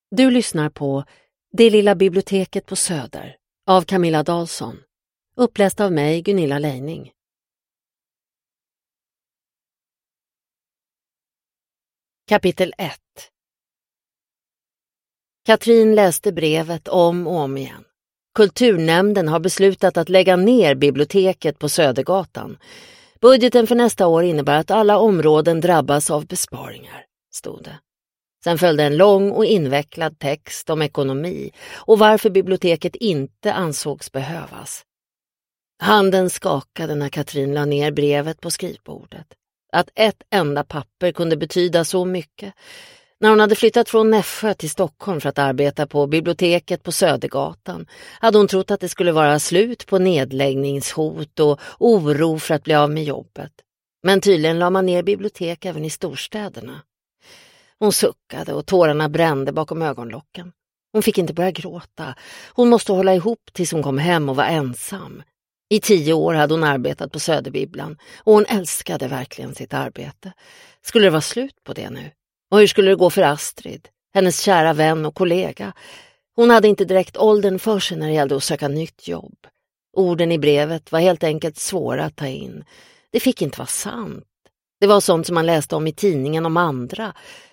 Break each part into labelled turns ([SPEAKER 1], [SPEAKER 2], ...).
[SPEAKER 1] Du lyssnar på Det lilla biblioteket på Söder av Camilla Dahlsson. Uppläst av mig, Gunilla Leining. Kapitel 1. Katrin läste brevet om och om igen. Kulturnämnden har beslutat att lägga ner biblioteket på Södergatan. Budgeten för nästa år innebär att alla områden drabbas av besparingar, stod det. Sen följde en lång och invecklad text om ekonomi och varför biblioteket inte ansågs behövas. Handen skakade när Katrin la ner brevet på skrivbordet. Att ett enda papper kunde betyda så mycket. När hon hade flyttat från Nässjö till Stockholm för att arbeta på biblioteket på Södergatan hade hon trott att det skulle vara slut på nedläggningshot och oro för att bli av med jobbet. Men tydligen la man ner bibliotek även i storstäderna. Hon suckade och tårarna brände bakom ögonlocken. Hon fick inte börja gråta. Hon måste hålla ihop tills hon kom hem och var ensam. I 10 år hade hon arbetat på Söderbibblan och hon älskade verkligen sitt arbete. Skulle det vara slut på det nu? Och hur skulle det gå för Astrid, hennes kära vän och kollega? Hon hade inte direkt åldern för sig när det gällde att söka nytt jobb. Orden i brevet var helt enkelt svåra att ta in. Det fick inte vara sant. Det var sånt som man läste om i tidningen om andra.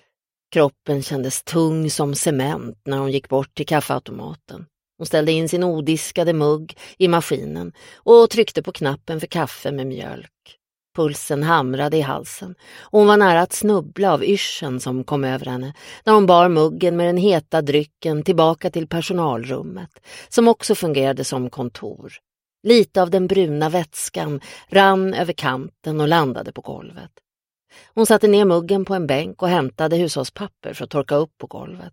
[SPEAKER 1] Kroppen kändes tung som cement när hon gick bort till kaffeautomaten. Hon ställde in sin odiskade mugg i maskinen och tryckte på knappen för kaffe med mjölk. Pulsen hamrade i halsen och hon var nära att snubbla av yrseln som kom över henne när hon bar muggen med den heta drycken tillbaka till personalrummet som också fungerade som kontor. Lite av den bruna vätskan rann över kanten och landade på golvet. Hon satte ner muggen på en bänk och hämtade hushållspapper för att torka upp på golvet.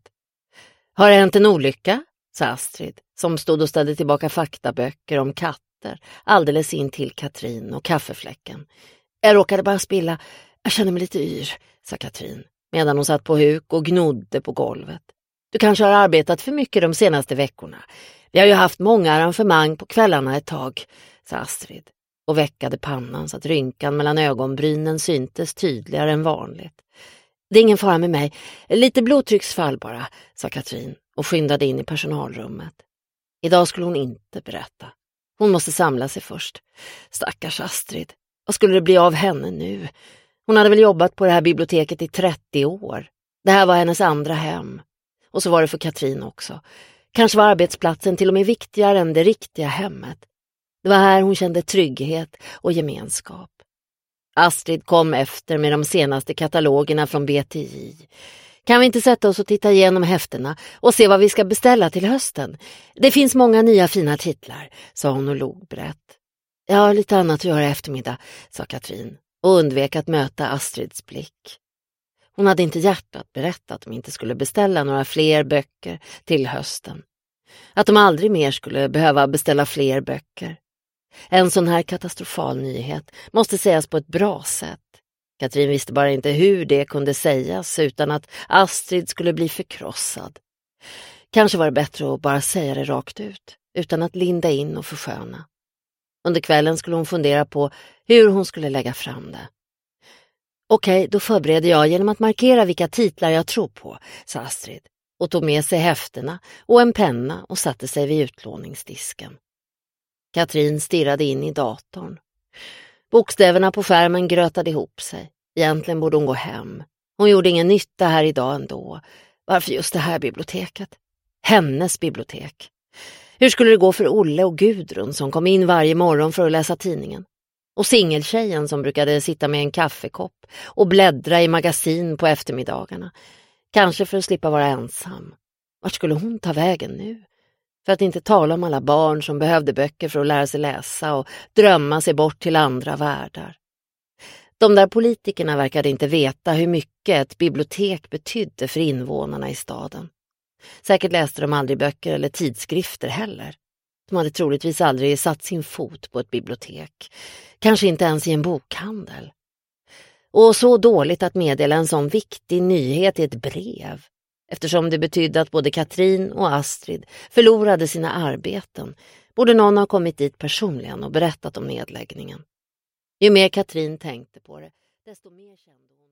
[SPEAKER 1] Har det hänt en olycka? Sa Astrid, som stod och ställde tillbaka faktaböcker om katter alldeles in till Katrin och kaffefläcken. Jag råkade bara spilla. Jag känner mig lite yr, sa Katrin, medan hon satt på huk och gnodde på golvet. Du kanske har arbetat för mycket de senaste veckorna. Vi har ju haft många arrangemang på kvällarna ett tag, sa Astrid och väckade pannan så att rynkan mellan ögonbrynen syntes tydligare än vanligt. Det är ingen fara med mig. Lite blodtrycksfall bara, sa Katrin och skyndade in i personalrummet. Idag skulle hon inte berätta. Hon måste samla sig först. Stackars Astrid. Vad skulle det bli av henne nu? Hon hade väl jobbat på det här biblioteket i 30 år. Det här var hennes andra hem. Och så var det för Katrin också. Kanske var arbetsplatsen till och med viktigare än det riktiga hemmet. Det var här hon kände trygghet och gemenskap. Astrid kom efter med de senaste katalogerna från BTI. Kan vi inte sätta oss och titta igenom häftena och se vad vi ska beställa till hösten? Det finns många nya fina titlar, sa hon och log brett. Jag har lite annat att göra i eftermiddag, sa Katrin och undvek att möta Astrids blick. Hon hade inte hjärtat berättat att de inte skulle beställa några fler böcker till hösten. Att de aldrig mer skulle behöva beställa fler böcker. En sån här katastrofal nyhet måste sägas på ett bra sätt. Katrin visste bara inte hur det kunde sägas utan att Astrid skulle bli förkrossad. Kanske var det bättre att bara säga det rakt ut, utan att linda in och försköna. Under kvällen skulle hon fundera på hur hon skulle lägga fram det. Okej, då förbereder jag genom att markera vilka titlar jag tror på, sa Astrid och tog med sig häftena och en penna och satte sig vid utlåningsdisken. Katrin stirrade in i datorn. Bokstäverna på skärmen grötade ihop sig. Egentligen borde hon gå hem. Hon gjorde ingen nytta här idag ändå. Varför just det här biblioteket? Hennes bibliotek. Hur skulle det gå för Olle och Gudrun som kom in varje morgon för att läsa tidningen? Och singeltjejen som brukade sitta med en kaffekopp och bläddra i magasin på eftermiddagarna. Kanske för att slippa vara ensam. Vart skulle hon ta vägen nu? För att inte tala om alla barn som behövde böcker för att lära sig läsa och drömma sig bort till andra världar. De där politikerna verkade inte veta hur mycket ett bibliotek betydde för invånarna i staden. Säkert läste de aldrig böcker eller tidskrifter heller. De hade troligtvis aldrig satt sin fot på ett bibliotek. Kanske inte ens i en bokhandel. Och så dåligt att meddela en sån viktig nyhet i ett brev. Eftersom det betydde att både Katrin och Astrid förlorade sina arbeten borde någon ha kommit dit personligen och berättat om nedläggningen. Ju mer Katrin tänkte på det, desto mer kände hon